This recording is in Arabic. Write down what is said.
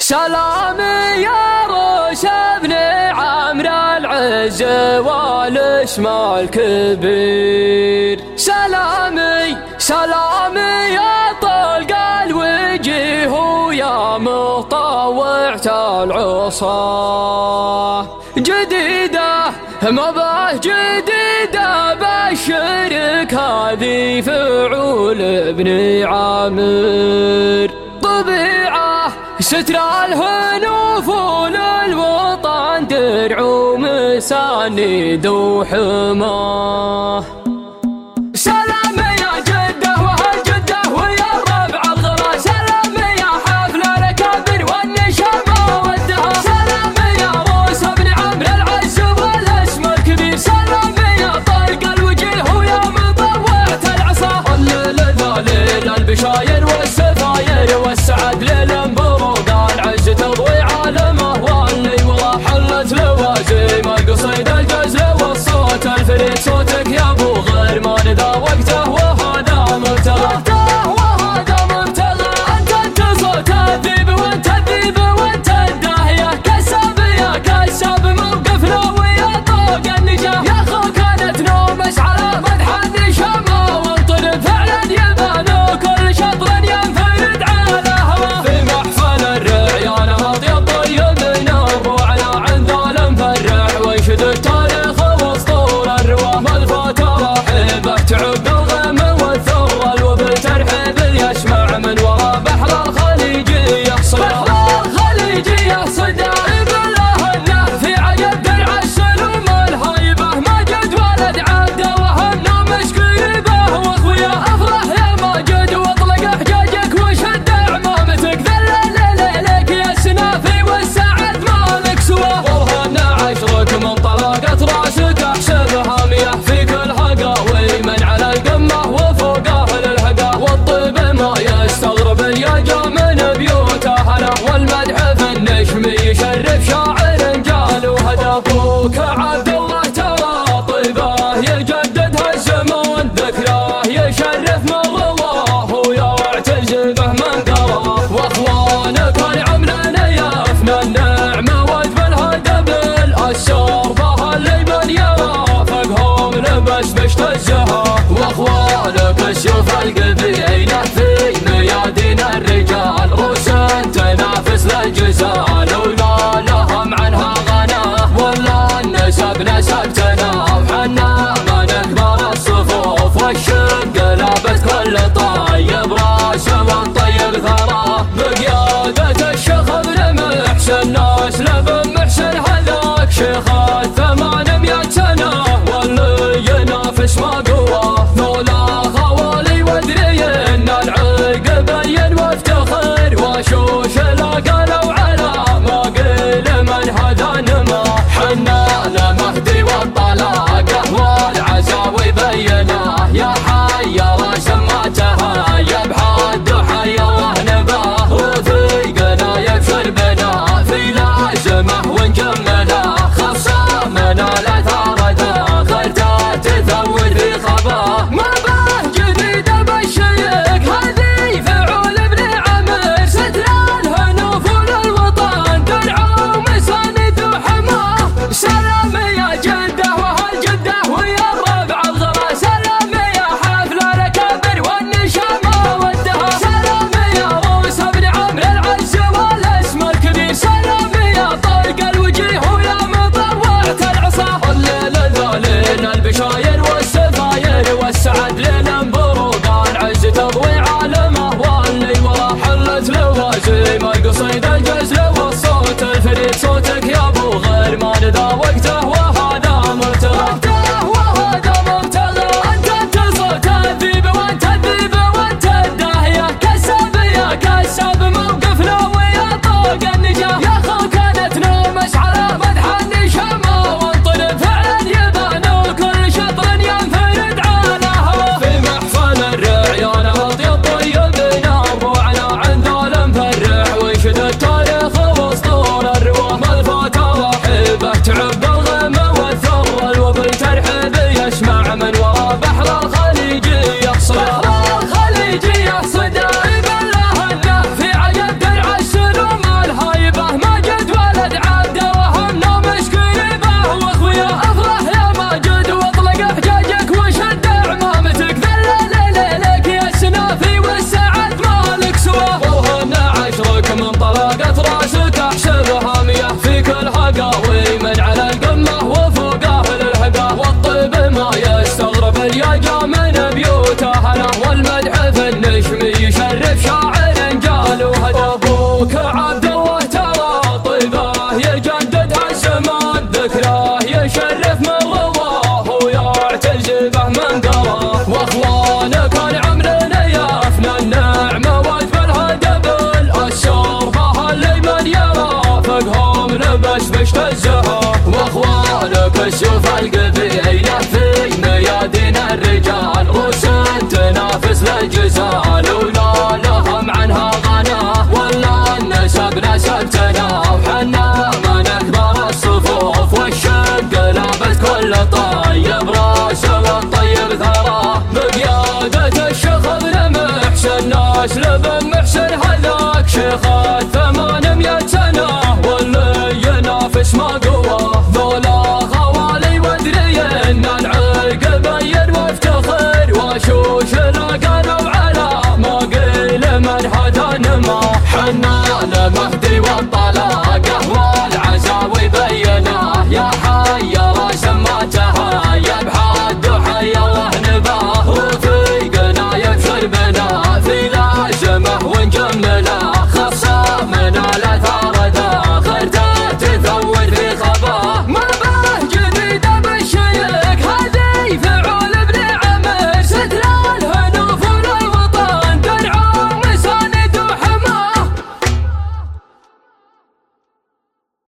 سلامي يا روس ابن عمرو العز والشمال كبير، سلامي سلامي يا طلق الوجيه ويا مطوع العصا، جديدة مباه جديدة بشرك هذه فعول ابن عامر، طبيعة ستر الهنوف للوطن درع ومساند وحماه. سلام يا جدة وهالجدة ويا الربع الغلا، سلام يا حفل الكبر والنشامة والدها، سلام يا روس ابن عمرو العز والاسم الكبير، سلام يا طلق الوجيه ويا مطوعة العصا. الليل ذليل البشاير والسفاير والسعد للمبروك العز تضوي عالمه، واللي والله حلت لوازم القصيد الجزل والصوت الفريد، صوتك يا ابو غرمان ذا وقته وهذا مبتغى، وهذا مبتغى. انت صوت الذيب وانت الذيب وانت الداهيه، كساب يا كساب موقفنا ويا طوق النجاه، يا اخو كانت نومس على مدح النشامه وانطرب فعلا يبان كل شطر ينفرد على هواه. في محفل الرعيان هاطي الطيب من الروعنا عند المفرح، وينشد التاريخ واسطور الرواه، ملفات رحيبه تعب الغم والثور الوفل ترحيب يسمع من وراء بحر الخليجيه صدى، بحر الخليجيه صدى. بالله انه في عجب درع السلوم الهايبه، ماجد ولد عبده وهمنا مسكيبه واخويا، افرح يا ماجد واطلق حجاجك وشد عمامتك، ذلل ليلك يا السنافي والسعد مالك سواه، وهنا عشرك من طلاقة راسك احسبها مياه في كل هقاوي، من على القمه وفوقه للهقا، والطيب ما يستغرب يا جا من بيوته هلا، والمدح في النشم يشرف شاعر جال وهدى. ابوك عبد الله ترى طيبه يجددها الزمان، ذكراه يشرف من رواه ويعتز به من قراه، واخوانك العمران يفنى النعمه وادفن هدبل السربه اللي من يرافقهم لبس بشت الزها، واخوانك السيوف القبيله في ميادين الرجال، روس تنافس للجزال وما لهم عنها غناه، ولا النسب نسبتنا وحنا من اكبر الصفوف، والشق لابس كل طيب راس من طيب ثراه، بقيادة الشيخ ابن محسن ناس لبن محسن هذاك شيخ 800 سنة، واللي ينافس ما قواه ذولا خوالي وادري ان العقب بين وافتخر، وشوش لا قالوا على ابوك عبد الله ترى طيبه يجددها الزمان، ذكراه يشرف من رضاه ويعتز به من قراه. واخوانك العمرنا يفنى النعمه واجبلها دبل السربه اللي من يرى فقهم لبس بشت الزهر. واخوانك السوف القبيله في ميادين الرجال روس تنافس للجزال، ولا لهم عنها غناه ولا النسب نسبتنا، وحنا من اكبر الصفوف والشق لابس كل طيب راسه والطيب ثراه. بقيادة الشيخ ابن محسن ناس لبن محسن هذاك شيخ 800 سنة واللي ينافس ما قواه. ذولا خوالي وادري ان العقب وافتخر وشوش لقنوا على ما قيل من هدى نما. حنا المهدي والطلال